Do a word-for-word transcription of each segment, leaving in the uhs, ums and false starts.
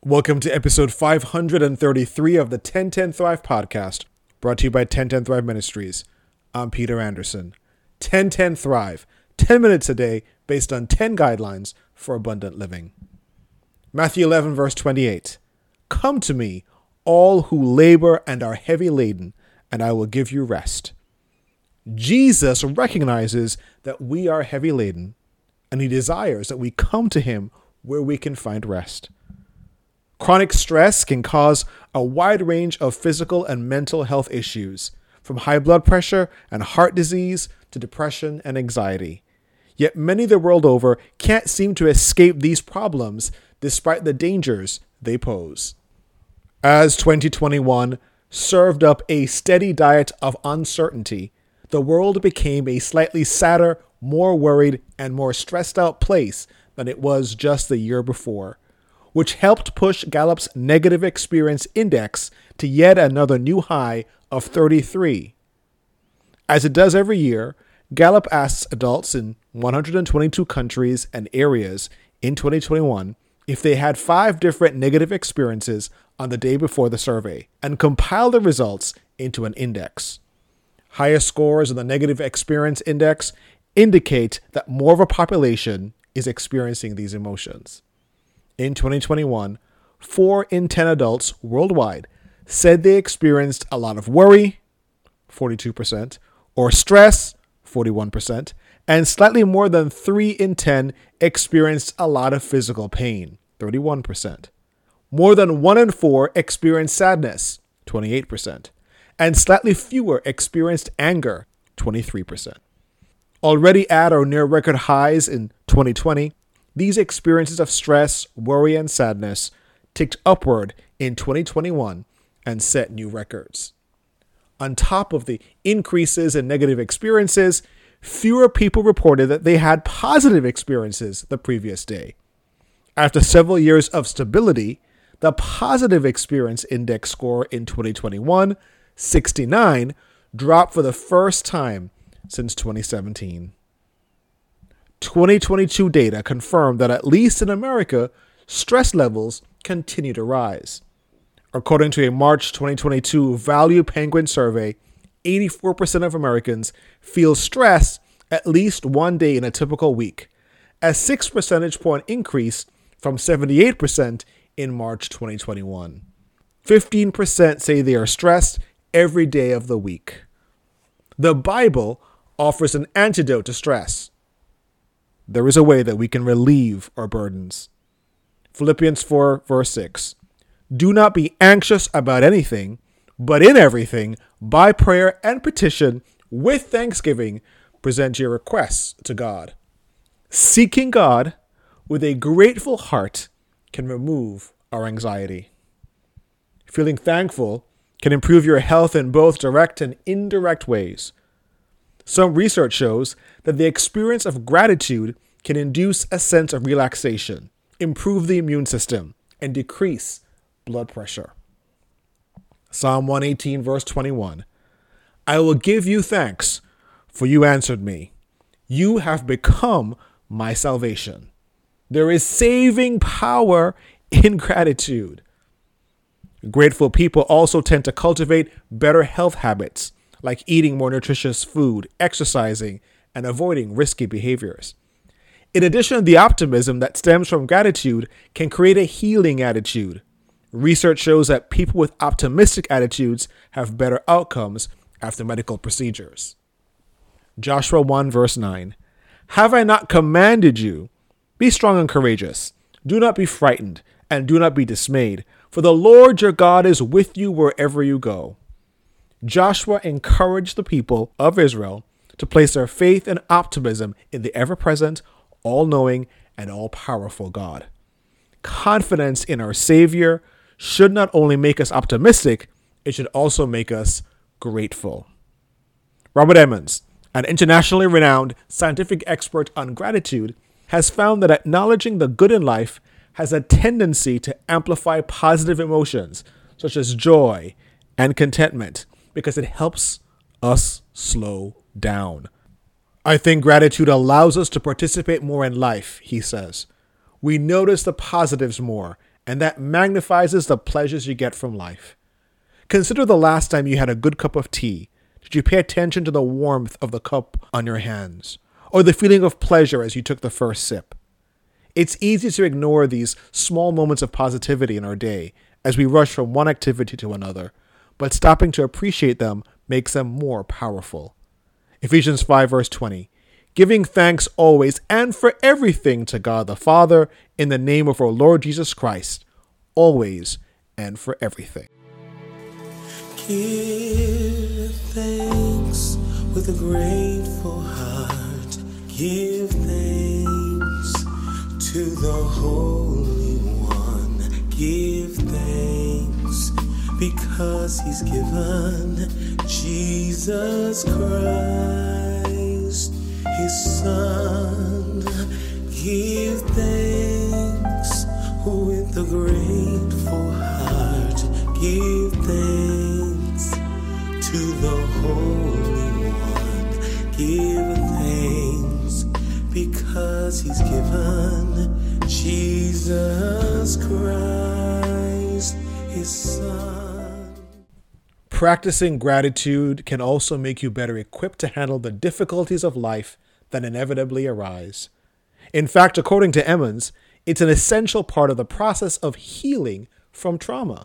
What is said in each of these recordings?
Welcome to episode five hundred thirty-three of the ten ten Thrive podcast, brought to you by ten ten Thrive Ministries. I'm Peter Anderson. ten ten Thrive, ten minutes a day based on ten guidelines for abundant living. Matthew eleven verse twenty-eight. Come to me, all who labor and are heavy laden, and I will give you rest. Jesus recognizes that we are heavy laden, and he desires that we come to him where we can find rest. Chronic stress can cause a wide range of physical and mental health issues, from high blood pressure and heart disease to depression and anxiety. Yet many the world over can't seem to escape these problems despite the dangers they pose. As twenty twenty-one served up a steady diet of uncertainty, the world became a slightly sadder, more worried, and more stressed out place than it was just the year before, which helped push Gallup's Negative Experience Index to yet another new high of thirty-three. As it does every year, Gallup asks adults in one hundred twenty-two countries and areas in twenty twenty-one if they had five different negative experiences on the day before the survey, and compiled the results into an index. Higher scores on the Negative Experience Index indicate that more of a population is experiencing these emotions. In twenty twenty-one, four in ten adults worldwide said they experienced a lot of worry, forty-two percent, or stress, forty-one percent, and slightly more than three in ten experienced a lot of physical pain, thirty-one percent. More than one in four experienced sadness, twenty-eight percent, and slightly fewer experienced anger, twenty-three percent. Already at or near record highs in twenty twenty, these experiences of stress, worry, and sadness ticked upward in twenty twenty-one and set new records. On top of the increases in negative experiences, fewer people reported that they had positive experiences the previous day. After several years of stability, the Positive Experience Index score in twenty twenty-one, sixty-nine, dropped for the first time since twenty seventeen. twenty twenty-two data confirmed that at least in America, stress levels continue to rise. According to a March twenty twenty-two Value Penguin survey, eighty-four percent of Americans feel stress at least one day in a typical week, a six percentage point increase from seventy-eight percent in March twenty twenty-one. fifteen percent say they are stressed every day of the week. The Bible offers an antidote to stress. There is a way that we can relieve our burdens. Philippians four, verse six. Do not be anxious about anything, but in everything, by prayer and petition, with thanksgiving, present your requests to God. Seeking God with a grateful heart can remove our anxiety. Feeling thankful can improve your health in both direct and indirect ways. Some research shows that the experience of gratitude can induce a sense of relaxation, improve the immune system, and decrease blood pressure. Psalm one eighteen, verse twenty-one. I will give you thanks, for you answered me. You have become my salvation. There is saving power in gratitude. Grateful people also tend to cultivate better health habits, like eating more nutritious food, exercising, and avoiding risky behaviors. In addition, the optimism that stems from gratitude can create a healing attitude. Research shows that people with optimistic attitudes have better outcomes after medical procedures. Joshua one, verse nine. Have I not commanded you? Be strong and courageous. Do not be frightened, and do not be dismayed, for the Lord your God is with you wherever you go. Joshua encouraged the people of Israel to place their faith and optimism in the ever-present, all-knowing, and all-powerful God. Confidence in our Savior should not only make us optimistic, it should also make us grateful. Robert Emmons, an internationally renowned scientific expert on gratitude, has found that acknowledging the good in life has a tendency to amplify positive emotions such as joy and contentment because it helps us slow down. I think gratitude allows us to participate more in life, he says. We notice the positives more and that magnifies the pleasures you get from life. Consider the last time you had a good cup of tea. Did you pay attention to the warmth of the cup on your hands, or the feeling of pleasure as you took the first sip? It's easy to ignore these small moments of positivity in our day as we rush from one activity to another, but stopping to appreciate them makes them more powerful. Ephesians five verse twenty, giving thanks always and for everything to God the Father in the name of our Lord Jesus Christ, always and for everything. Give thanks with a grateful heart. Give thanks to the Holy One. Give thanks because He's given Jesus Christ, His Son. Give thanks with a grateful heart. Give thanks to the Holy One. Give thanks because He's given Jesus Christ, His Son. Practicing gratitude can also make you better equipped to handle the difficulties of life that inevitably arise. In fact, according to Emmons, it's an essential part of the process of healing from trauma.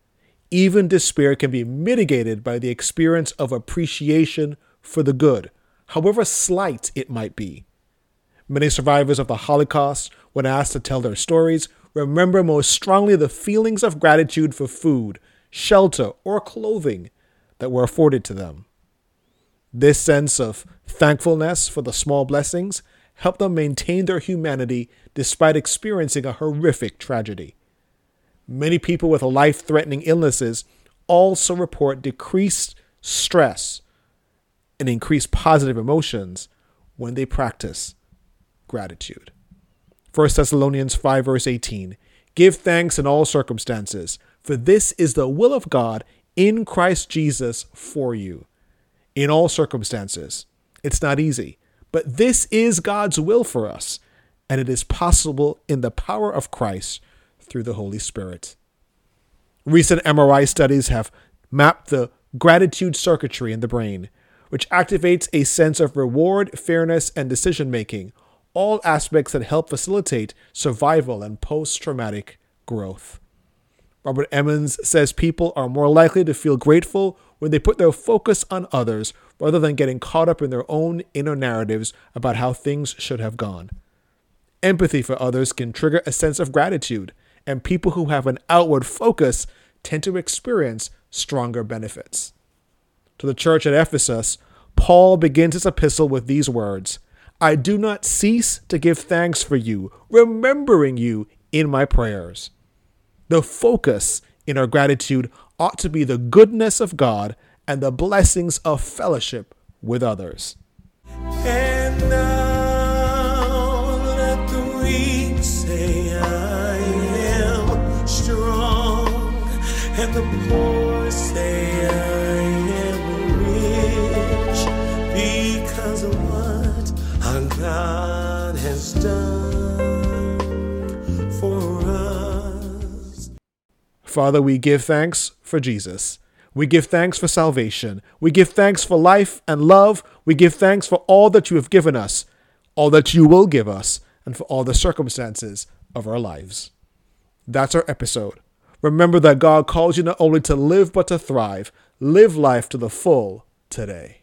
Even despair can be mitigated by the experience of appreciation for the good, however slight it might be. Many survivors of the Holocaust, when asked to tell their stories, remember most strongly the feelings of gratitude for food, shelter, or clothing that were afforded to them. This sense of thankfulness for the small blessings helped them maintain their humanity despite experiencing a horrific tragedy. Many people with life-threatening illnesses also report decreased stress and increased positive emotions when they practice gratitude. First Thessalonians five verse eighteen, give thanks in all circumstances, for this is the will of God in Christ Jesus for you. In all circumstances. It's not easy, but this is God's will for us, and it is possible in the power of Christ through the Holy Spirit. Recent M R I studies have mapped the gratitude circuitry in the brain, which activates a sense of reward, fairness, and decision-making, all aspects that help facilitate survival and post-traumatic growth. Robert Emmons says people are more likely to feel grateful when they put their focus on others rather than getting caught up in their own inner narratives about how things should have gone. Empathy for others can trigger a sense of gratitude, and people who have an outward focus tend to experience stronger benefits. To the church at Ephesus, Paul begins his epistle with these words, I do not cease to give thanks for you, remembering you in my prayers. The focus in our gratitude ought to be the goodness of God and the blessings of fellowship with others. And now let the weak say I am strong, and the poor say I am rich, because of what our God has done for us. Father, we give thanks for Jesus. We give thanks for salvation. We give thanks for life and love. We give thanks for all that you have given us, all that you will give us, and for all the circumstances of our lives. That's our episode. Remember that God calls you not only to live, but to thrive. Live life to the full today.